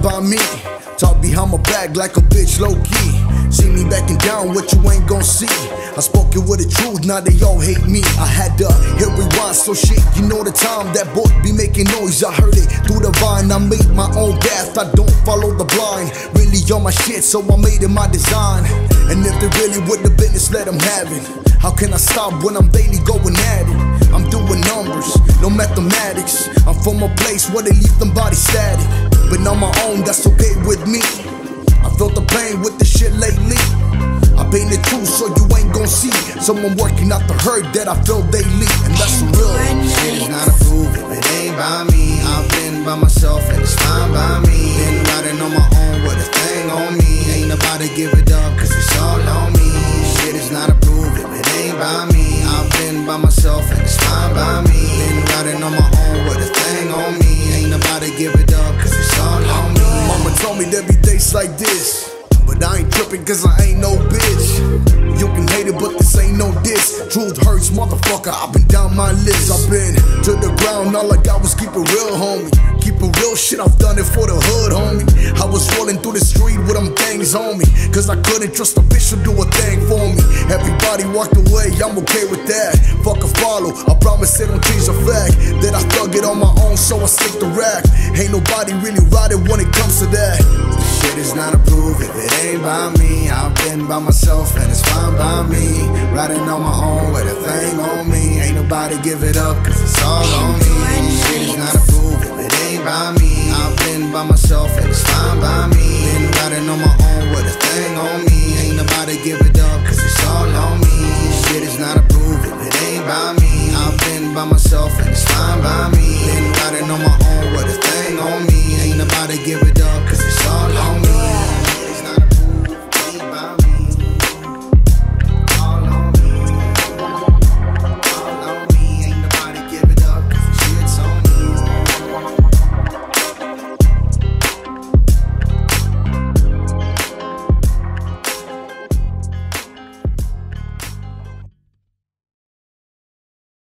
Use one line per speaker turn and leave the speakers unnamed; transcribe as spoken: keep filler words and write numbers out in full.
fine by me. Talk behind my back like a bitch low-key. See me backing down, what you ain't gon' see. I spoke it with the truth, now they all hate me. I had to hit rewind, so shit, you know the time that boy be making noise. I heard it through the vine, I made my own path, I don't follow the blind. Really on my shit, so I made it my design. And if they really with the business, let them have it. How can I stop when I'm daily going at it? I'm doing numbers, no mathematics. I'm from a place where they leave them bodies static. But on my own, that's okay with me. I felt the pain with this shit lately. I paint the truth so you ain't gon' see someone working out the hurt that I feel daily. And that's the real.
Shit is not approved if it ain't by me. I've been by myself and it's fine by me. Been riding on my own with a thing on me. Ain't nobody give it up cause it's all on me. Shit is not approved if it ain't by me. I've been by myself and it's fine by me. Been riding on my own with a thing on me. Ain't nobody give it up cause it's all on me.
Mama told me there be days like this, but I ain't tripping cause I ain't no bitch. You can hate it but this ain't no diss. Truth hurts, motherfucker, I've been down my list. I've been to the ground, all I got was keep it real, homie. Keep it real shit, I've done it for the hood, homie. I was rolling through the street with them things on me, cause I couldn't trust a bitch to do a thing for me. Everybody walked away, I'm okay with that. Fuck a follow, I promise it don't change the fact that I thug it on my own, so I stick to rap. Ain't nobody really riding when it comes to that.
Shit is not approved if it ain't by me. I've been by myself and it's fine by me. Riding on my own with a thing on me. Ain't nobody give it up cause it's all on me. Shit is not approved if it ain't by me. I've been by myself and it's fine by me. Been riding on my own with a thing on me. Ain't nobody give it up cause it's all on me. Shit is not approved if it ain't by me. I've been by myself and it's fine by me. Been riding on my own